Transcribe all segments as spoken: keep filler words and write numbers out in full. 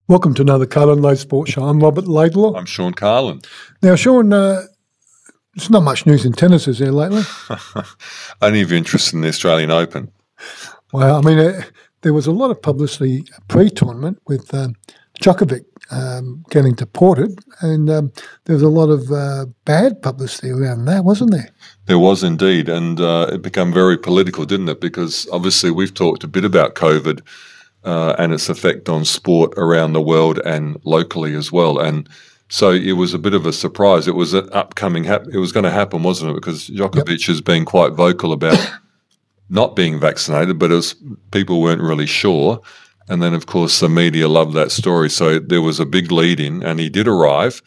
Welcome to another Carlin Lowe Sports Show. I'm Robert Laidlaw. I'm Sean Carlin. Now, Sean, uh, there's not much news in tennis, is there, lately? Only if you're interested in the Australian Open. Well, I mean, uh, there was a lot of publicity pre-tournament with um, Djokovic um, getting deported, and um, there was a lot of uh, bad publicity around that, wasn't there? There was indeed, and uh, it became very political, didn't it? Because obviously we've talked a bit about COVID uh, and its effect on sport around the world and locally as well, and so it was a bit of a surprise. It was an upcoming, hap- it was going to happen, wasn't it? Because Djokovic yep. has been quite vocal about not being vaccinated, but it was, people weren't really sure. And then, of course, the media loved that story. So there was a big lead-in, and he did arrive,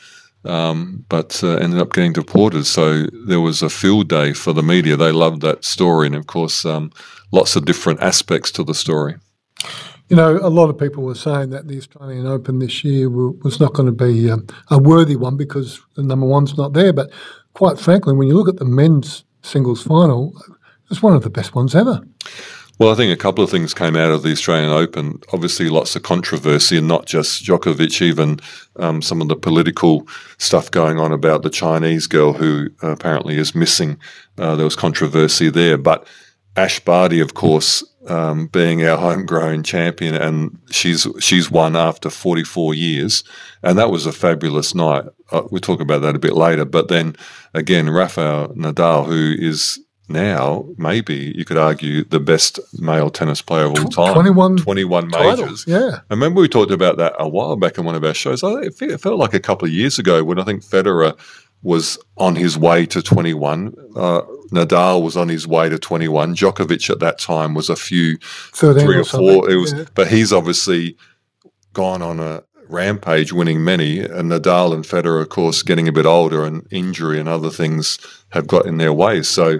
um, but uh, ended up getting deported. So there was a field day for the media. They loved that story, and, of course, um, lots of different aspects to the story. You know, a lot of people were saying that the Australian Open this year was not going to be um, a worthy one because the number one's not there. But quite frankly, when you look at the men's singles final, it's one of the best ones ever. Well, I think a couple of things came out of the Australian Open. Obviously, lots of controversy, and not just Djokovic, even um, some of the political stuff going on about the Chinese girl who uh, apparently is missing. Uh, there was controversy there. But Ash Barty, of course, um, being our homegrown champion, and she's she's won after forty-four years, and that was a fabulous night. Uh, we'll talk about that a bit later. But then again, Rafael Nadal, who is now, maybe you could argue, the best male tennis player of all time. twenty-one, twenty-one titles, majors. Yeah. I remember we talked about that a while back in one of our shows. I, it felt like a couple of years ago when I think Federer was on his way to twenty-one. Uh, Nadal was on his way to twenty-one. Djokovic at that time was a few, three or, or four. It was, yeah. But he's obviously gone on a rampage, winning many. And Nadal and Federer, of course, getting a bit older, and injury and other things have got in their way. So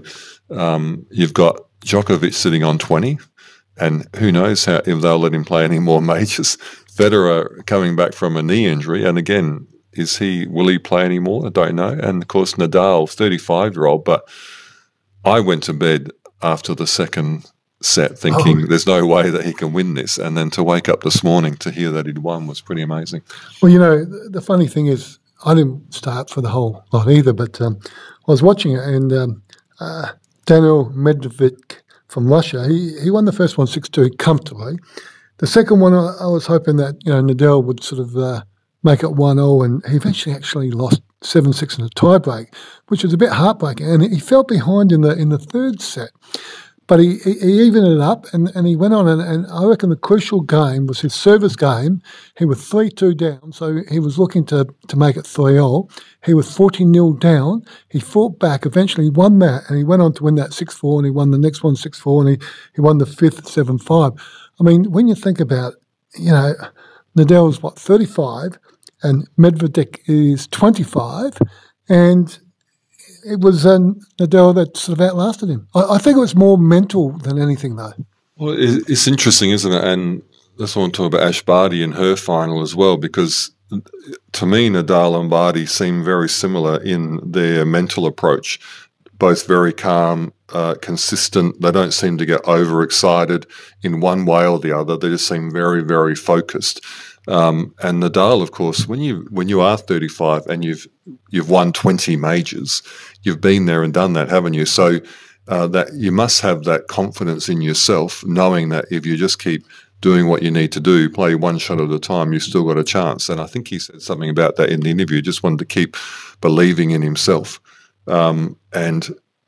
um, you've got Djokovic sitting on twenty, and who knows how if they'll let him play any more majors. Federer coming back from a knee injury, and again, is he will he play anymore? I don't know. And of course, Nadal, thirty-five-year-old, but I went to bed after the second set thinking oh. there's no way that he can win this, and then to wake up this morning to hear that he'd won was pretty amazing. Well, you know, the funny thing is I didn't start for the whole lot either, but um, I was watching it, and um, uh, Daniel Medvedev from Russia, he, he won the first one six two comfortably. The second one, I, I was hoping that, you know, Nadal would sort of uh, make it one all, and he eventually actually lost seven six in a tiebreak, which was a bit heartbreaking. And he fell behind in the in the third set. But he, he, he evened it up, and, and he went on, and, and I reckon the crucial game was his service game. He was three two down, so he was looking to, to make it three all. He was fourteen nil down. He fought back, eventually won that, and he went on to win that six four, and he won the next one six four, and he, he won the fifth seven five. I mean, when you think about, you know, Nadal's, what, thirty-five, and Medvedev is twenty-five, and it was um, Nadal that sort of outlasted him. I, I think it was more mental than anything, though. Well, it's interesting, isn't it? And that's why I want to talk about Ash Barty in her final as well, because to me, Nadal and Barty seem very similar in their mental approach, both very calm, uh, consistent. They don't seem to get overexcited in one way or the other. They just seem very, very focused. Um, and Nadal, of course, when you when you are thirty-five and you've you've won twenty majors, you've been there and done that, haven't you? So uh, that you must have that confidence in yourself, knowing that if you just keep doing what you need to do, play one shot at a time, you've still got a chance. And I think he said something about that in the interview. Just wanted to keep believing in himself, um, and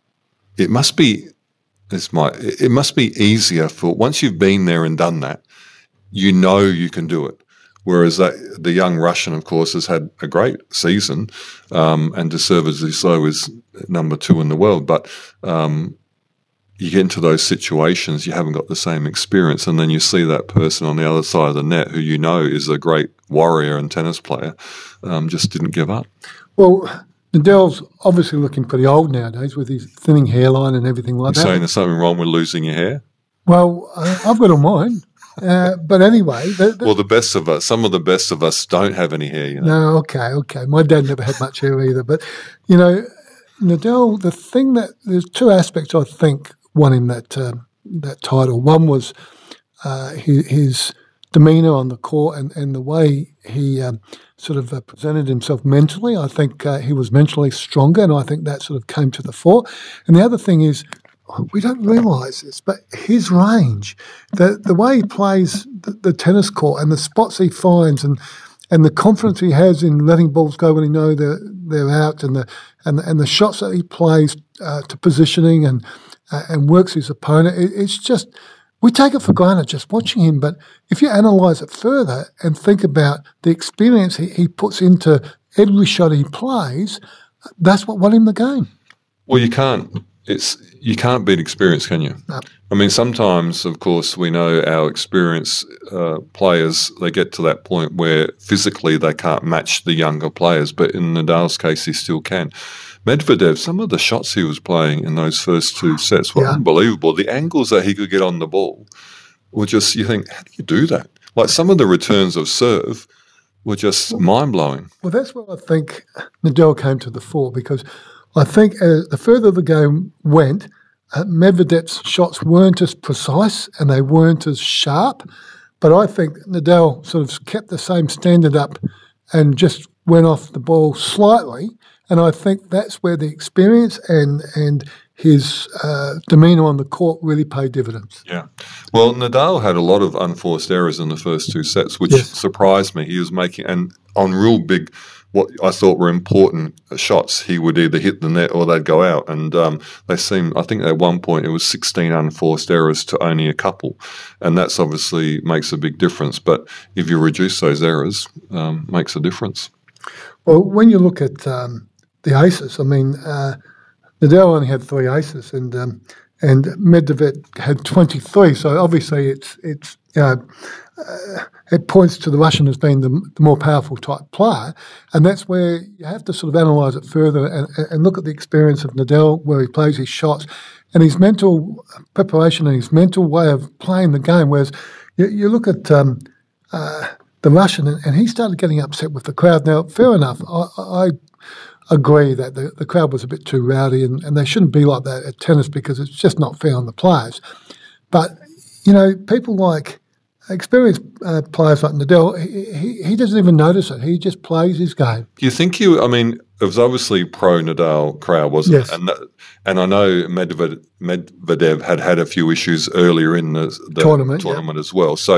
it must be this might it must be easier for once you've been there and done that, you know you can do it. Whereas that, the young Russian, of course, has had a great season um, and deservedly so is number two in the world. But um, you get into those situations, you haven't got the same experience, and then you see that person on the other side of the net who you know is a great warrior and tennis player, um, just didn't give up. Well, Nadal's obviously looking pretty old nowadays with his thinning hairline and everything like You're that. saying there's something wrong with losing your hair? Well, uh, I've got all mine. Uh, but anyway. The, the, well, the best of us, some of the best of us don't have any hair, you know. No, okay, okay. My dad never had much hair either. But, you know, Nadal, the thing that, there's two aspects I think won him that, uh, that title. One was uh, his, his demeanour on the court and, and the way he um, sort of uh, presented himself mentally. I think uh, he was mentally stronger, and I think that sort of came to the fore. And the other thing is, we don't realise this, but his range, the the way he plays the, the tennis court and the spots he finds, and and the confidence he has in letting balls go when he knows they're they're out, and the and and the shots that he plays uh, to positioning and uh, and works his opponent. It, it's just, we take it for granted just watching him, but if you analyse it further and think about the experience he, he puts into every shot he plays, that's what won him the game. Well, you can't. It's you can't beat experience, can you? No. I mean, sometimes, of course, we know our experienced uh, players, they get to that point where physically they can't match the younger players, but in Nadal's case, he still can. Medvedev, some of the shots he was playing in those first two sets were yeah. unbelievable. The angles that he could get on the ball were just, you think, how do you do that? Like some of the returns of serve were just well, mind-blowing. Well, that's where I think Nadal came to the fore, because I think uh, the further the game went, uh, Medvedev's shots weren't as precise and they weren't as sharp. But I think Nadal sort of kept the same standard up and just went off the ball slightly. And I think that's where the experience and and his uh, demeanour on the court really paid dividends. Yeah. Well, Nadal had a lot of unforced errors in the first two sets, which yes. surprised me. He was making, and on real big, what I thought were important shots, he would either hit the net or they'd go out. And um, they seemed, I think at one point it was sixteen unforced errors to only a couple. And that's obviously makes a big difference. But if you reduce those errors, um, makes a difference. Well, when you look at um, the aces, I mean, uh, Nadal only had three aces, and um, and Medvedev had twenty-three. So obviously, it's it's you know, uh, it points to the Russian as being the, the more powerful type player, and that's where you have to sort of analyse it further and, and look at the experience of Nadal, where he plays his shots, and his mental preparation and his mental way of playing the game. Whereas you, you look at um, uh, the Russian, and, and he started getting upset with the crowd. Now, fair enough, I. I agree that the, the crowd was a bit too rowdy, and, and they shouldn't be like that at tennis because it's just not fair on the players. But, you know, people like experienced uh, players like Nadal, he, he, he doesn't even notice it. He just plays his game. Do you think you, I mean, it was obviously pro-Nadal crowd, wasn't yes. it? And, that, and I know Medvedev, Medvedev had had a few issues earlier in the, the tournament, tournament yeah. as well. So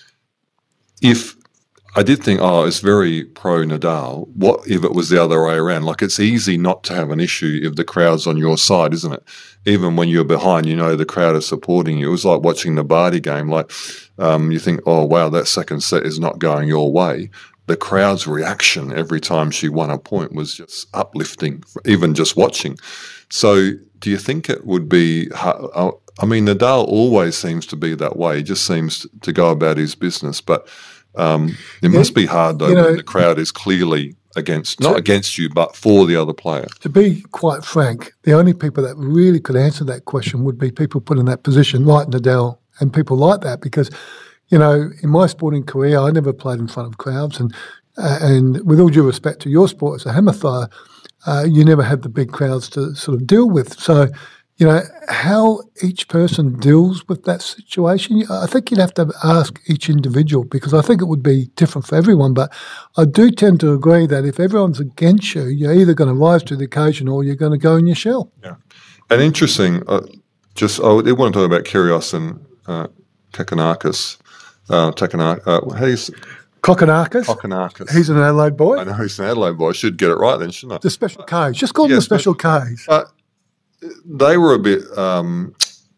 if I did think, oh, it's very pro-Nadal. What if it was the other way around? Like, it's easy not to have an issue if the crowd's on your side, isn't it? Even when you're behind, you know the crowd is supporting you. It was like watching the Barty game. Like, um, you think, oh, wow, that second set is not going your way. The crowd's reaction every time she won a point was just uplifting, even just watching. So do you think it would be hard? I mean, Nadal always seems to be that way. He just seems to go about his business, but Um, it yeah, must be hard, though, you know, when the crowd is clearly against, not to, against you, but for the other player. To be quite frank, the only people that really could answer that question would be people put in that position like Nadal and people like that, because, you know, in my sporting career, I never played in front of crowds, and uh, and with all due respect to your sport as a hammer thrower, uh, you never had the big crowds to sort of deal with. So, you know, how each person deals with that situation, I think you'd have to ask each individual, because I think it would be different for everyone. But I do tend to agree that if everyone's against you, you're either going to rise to the occasion or you're going to go in your shell. Yeah. And interesting, uh, just I did want to talk about Kyrgios and uh, Kokkinakis. Uh, Kokkinakis, uh, how do you say? Kokkinakis. Kokkinakis. He's an Adelaide boy. I know he's an Adelaide boy. I should get it right then, shouldn't I? The special Ks. Just call them yes, the special Ks. Uh, They were a bit um,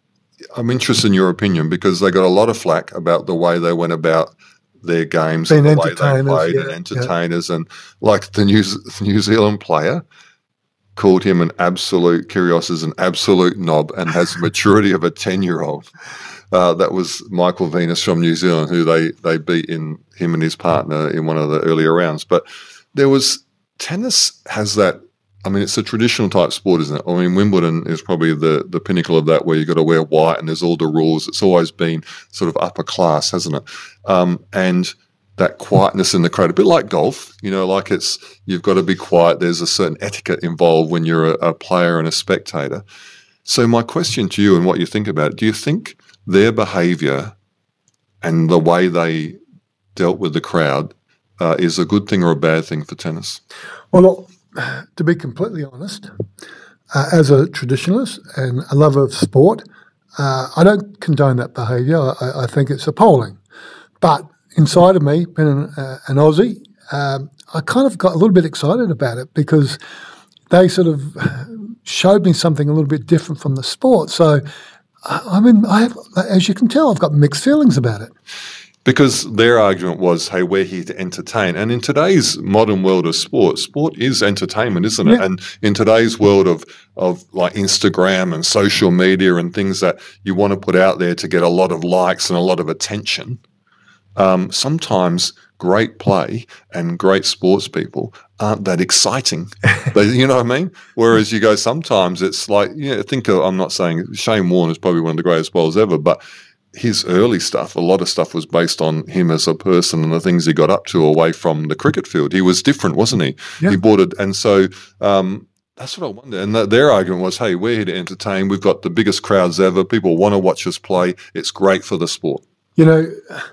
– I'm interested in your opinion, because they got a lot of flack about the way they went about their games Being and the way they played yeah, and entertainers. Yeah. And like the New, New Zealand player called him an absolute – Kyrgios is an absolute knob and has the maturity of a ten-year-old. Uh, that was Michael Venus from New Zealand, who they, they beat in him and his partner in one of the earlier rounds. But there was – tennis has that – I mean, it's a traditional type sport, isn't it? I mean, Wimbledon is probably the, the pinnacle of that, where you've got to wear white and there's all the rules. It's always been sort of upper class, hasn't it? Um, and that quietness in the crowd, a bit like golf, you know, like it's, you've got to be quiet. There's a certain etiquette involved when you're a, a player and a spectator. So my question to you and what you think about it, do you think their behaviour and the way they dealt with the crowd uh, is a good thing or a bad thing for tennis? Well, look, to be completely honest, uh, as a traditionalist and a lover of sport, uh, I don't condone that behaviour. I, I think it's appalling. But inside of me, being an, uh, an Aussie, um, I kind of got a little bit excited about it because they sort of showed me something a little bit different from the sport. So, I mean, I have, as you can tell, I've got mixed feelings about it. Because their argument was, hey, we're here to entertain. And in today's modern world of sport, sport is entertainment, isn't it? Yeah. And in today's world of, of like Instagram and social media and things that you want to put out there to get a lot of likes and a lot of attention, um, sometimes great play and great sports people aren't that exciting. They, you know what I mean? Whereas you go, sometimes it's like, yeah, think of, I'm not saying Shane Warne is probably one of the greatest bowlers ever, but his early stuff, a lot of stuff was based on him as a person and the things he got up to away from the cricket field. He was different, wasn't he? Yeah. He bought it. And so um, that's what I wonder. And th- their argument was, hey, we're here to entertain. We've got the biggest crowds ever. People want to watch us play. It's great for the sport. You know,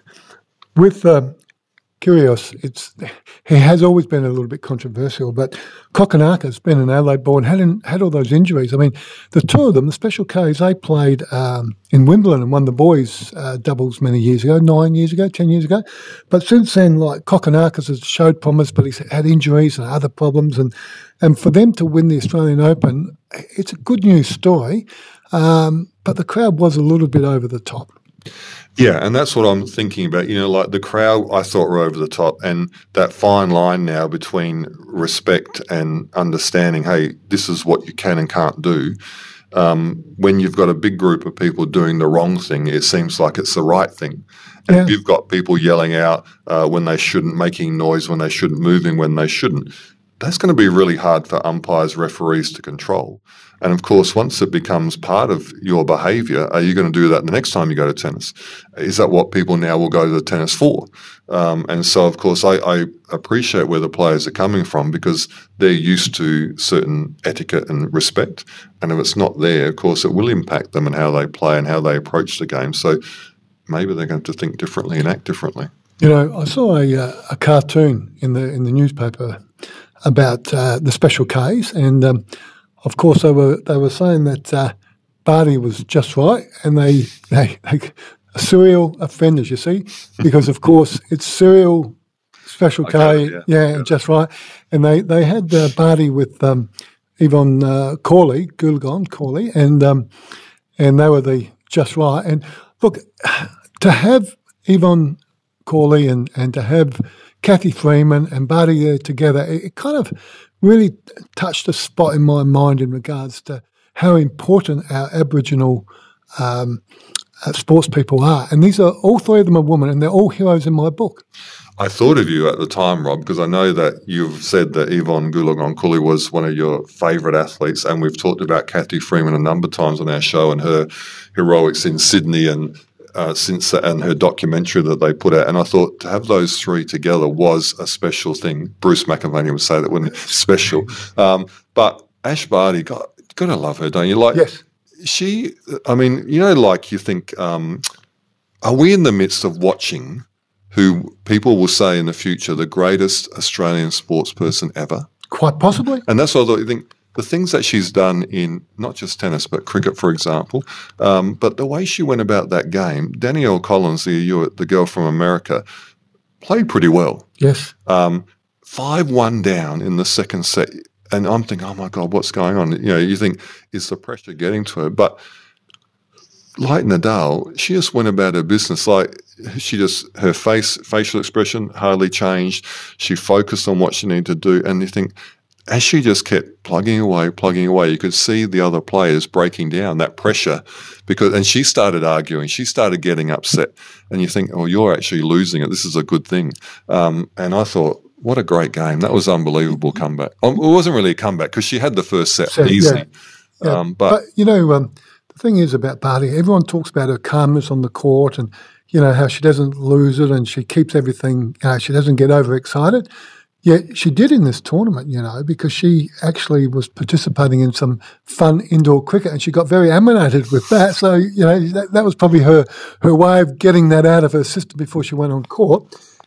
with um, Kyrgios, it's he has always been a little bit controversial, but Kokonaka's been an Adelaide boy and had, in, had all those injuries. I mean, the two of them, the Special Ks, they played um, in Wimbledon and won the boys' uh, doubles many years ago, nine years ago, ten years ago. But since then, like, Kokonakis has showed promise, but he's had injuries and other problems. And, and for them to win the Australian Open, it's a good news story, um, but the crowd was a little bit over the top. Yeah, and that's what I'm thinking about. You know, like the crowd, I thought were over the top, and that fine line now between respect and understanding, hey, this is what you can and can't do. Um, when you've got a big group of people doing the wrong thing, it seems like it's the right thing. And Yeah. if you've got people yelling out uh, when they shouldn't, making noise when they shouldn't, moving when they shouldn't, that's going to be really hard for umpires, referees to control. And of course, once it becomes part of your behaviour, are you going to do that the next time you go to tennis? Is that what people now will go to the tennis for? Um, and so, of course, I, I appreciate where the players are coming from because they're used to certain etiquette and respect. And if it's not there, of course, it will impact them and how they play and how they approach the game. So maybe they're going to think differently and act differently. You know, I saw a, uh, a cartoon in the in the newspaper about uh, the Special Ks, and um, of course they were they were saying that uh, Barty was just right, and they they, they serial offenders, you see, because of course it's serial Special K, Okay, yeah, yeah, yeah. and just right, and they they had uh, Barty with um, Yvonne uh, Corley, Goolagong Corley, and um, and they were the just right. And look, to have Yvonne Corley and, and to have Kathy Freeman and Barty there together, it, it kind of really touched a spot in my mind in regards to how important our Aboriginal um, uh, sports people are. And these are, all three of them are women, and they're all heroes in my book. I thought of you at the time, Rob, because I know that you've said that Yvonne Goolagong-Cooley was one of your favourite athletes, and we've talked about Kathy Freeman a number of times on our show and her heroics in Sydney and uh, since and her documentary that they put out. And I thought to have those three together was a special thing. Bruce McAvaney would say that, wouldn't it? Special. Um, but Ash Barty, God, gotta love her, don't you? Like, Yes. she, I mean, you know, like you think, um, are we in the midst of watching who people will say in the future the greatest Australian sports person ever? Quite possibly. And that's what I thought. You think the things that she's done in not just tennis but cricket, for example, um, but the way she went about that game. Danielle Collins, the the girl from America, played pretty well. Yes. Um, five one down in the second set, and I'm thinking, oh my God, what's going on? You know, you think, is the pressure getting to her? But like Nadal, she just went about her business. Like she just, her face, facial expression hardly changed. She focused on what she needed to do. And you think, as she just kept plugging away, plugging away, you could see the other players breaking down that pressure because, and she started arguing, she started getting upset. And you think, oh, you're actually losing it. This is a good thing. Um, and I thought, what a great game. That was unbelievable comeback. Um, it wasn't really a comeback because she had the first set So, easy. yeah. Yeah. Um, but, But, you know, um, the thing is about Barty, everyone talks about her calmness on the court and, you know, how she doesn't lose it and she keeps everything, you know, she doesn't get overexcited. Yet she did in this tournament, you know, because she actually was participating in some fun indoor cricket and she got very animated with that. So, you know, that, that was probably her, her way of getting that out of her system before she went on court.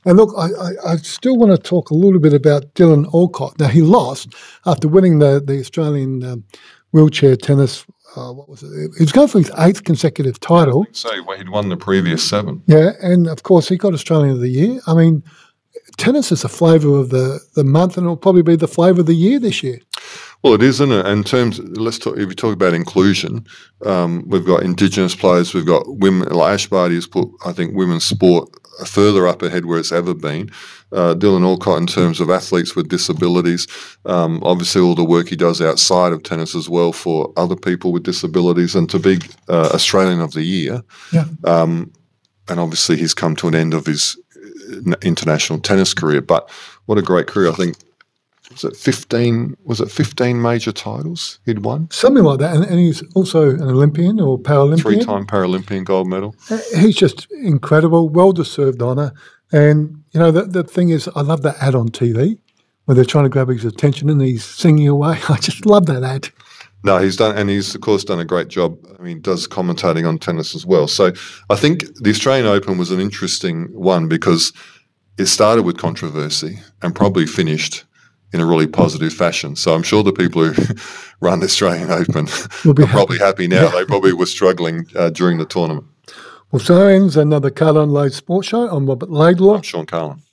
And look, I, I, I still want to talk a little bit about Dylan Alcott. Now, he lost after winning the, the Australian um, wheelchair tennis. Uh, what was it? He was going for his eighth consecutive title. So he'd won the previous seven. Yeah, and of course he got Australian of the Year. I mean, tennis is the flavour of the, the month, and it'll probably be the flavour of the year this year. Well, it is, isn't it? In terms, let's talk. If we talk about inclusion, um, we've got Indigenous players, we've got women. Like Ash Barty has put, I think, women's sport further up ahead where it's ever been. Uh, Dylan Alcott, in terms of athletes with disabilities, um, obviously all the work he does outside of tennis as well for other people with disabilities, and to be uh, Australian of the Year. Yeah. Um, and obviously he's come to an end of his international tennis career. But what a great career! I think. Was it fifteen? Was it fifteen major titles he'd won? Something like that, and, and he's also an Olympian or Paralympian. Three-time Paralympian gold medal. He's just incredible, well-deserved honour. And, you know, the, the thing is, I love that ad on T V where they're trying to grab his attention and he's singing away. I just love that ad. No, he's done, and he's, of course, done a great job. I mean, does commentating on tennis as well. So I think the Australian Open was an interesting one because it started with controversy and probably finished in a really positive fashion. So I'm sure the people who run the Australian Open we'll are probably happy now. Yeah. They probably were struggling uh, during the tournament. Well, so ends another Carlin Loade Sports Show. I'm Robert Laidlaw. I'm Sean Carlin.